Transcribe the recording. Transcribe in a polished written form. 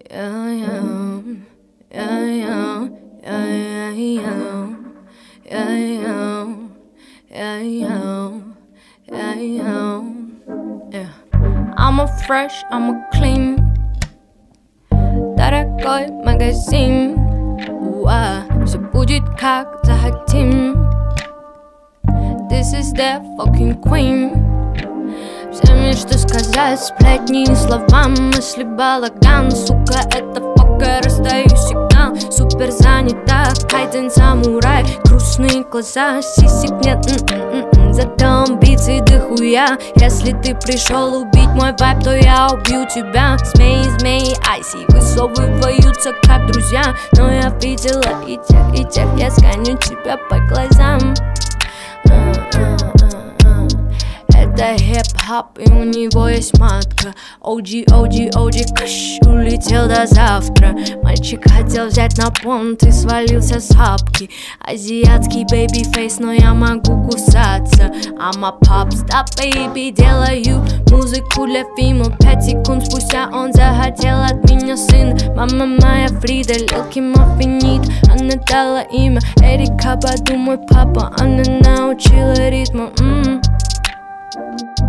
I'm a fresh, I'm a clean. Дорогой магазин. Все будет как захотим. This is the fucking queen. Все мечты сказать, сплетни словам. Мысли балаган, сука, это фока. Раздаю сигнал, супер занята. Кайден самурай, грустные глаза. Сисек нет, зато амбиций дохуя. Если ты пришел убить мой вайб, то я убью тебя. Змеи, змеи, айси высовываются как друзья. Но я видела и тех, я сканю тебя по глазам. Это хип-хоп, и у него есть матка. OG, кэш, улетел до завтра. Мальчик хотел взять на понт и свалился с хапки. Азиатский бэйби-фейс, но я могу кусаться. I'm a pop-star, baby, делаю музыку для фильма. 5 секунд спустя он захотел от меня сын. Мама моя Фрида, лилки маффинит. Она дала имя Эрика, Баду мой папа. Она научила ритму.